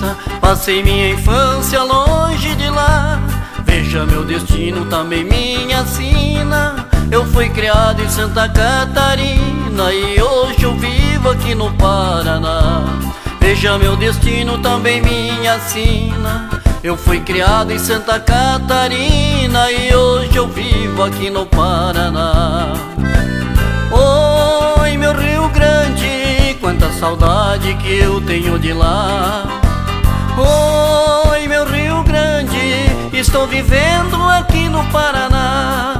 criança, passei minha infância longe de lá. Veja meu destino, também minha sina. Eu fui criado em Santa Catarina e hoje eu vivo aqui no Paraná. Veja meu destino, também minha sina. Eu fui criado em Santa Catarina e hoje eu vivo aqui no Paraná. Oi, meu Rio Grande, quanta saudade que eu tenho de lá. Oi, meu Rio Grande, estou vivendo aqui no Paraná.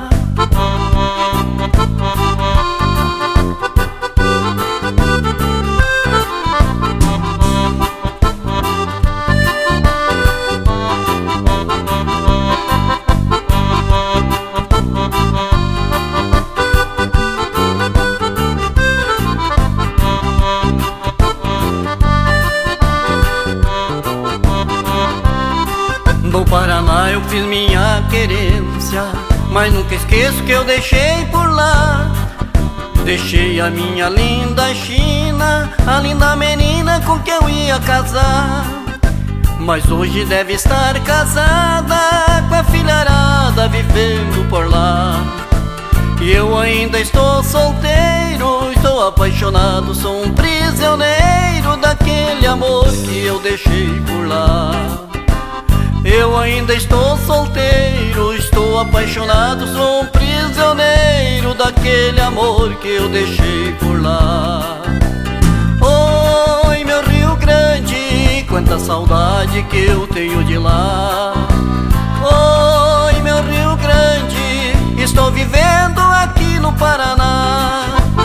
No Paraná eu fiz minha querência, mas nunca esqueço que eu deixei por lá. Deixei a minha linda China, a linda menina com que eu ia casar. Mas hoje deve estar casada com a filharada vivendo por lá. E eu ainda estou solteiro, estou apaixonado, sou um prisioneiro daquele amor que eu deixei por lá. Eu ainda estou solteiro, estou apaixonado, sou um prisioneiro daquele amor que eu deixei por lá. Oi, meu Rio Grande, quanta saudade que eu tenho de lá. Oi, meu Rio Grande, estou vivendo aqui no Paraná.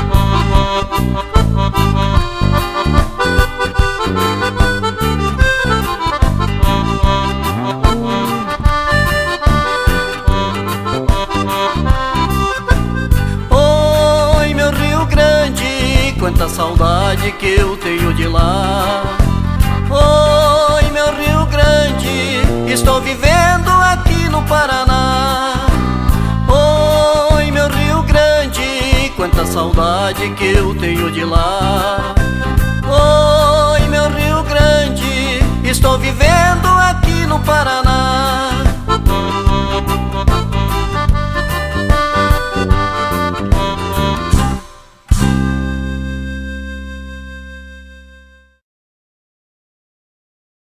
Quanta saudade que eu tenho de lá. Oi, meu Rio Grande, estou vivendo aqui no Paraná. Oi, meu Rio Grande, quanta saudade que eu tenho de lá. Oi, meu Rio Grande, estou vivendo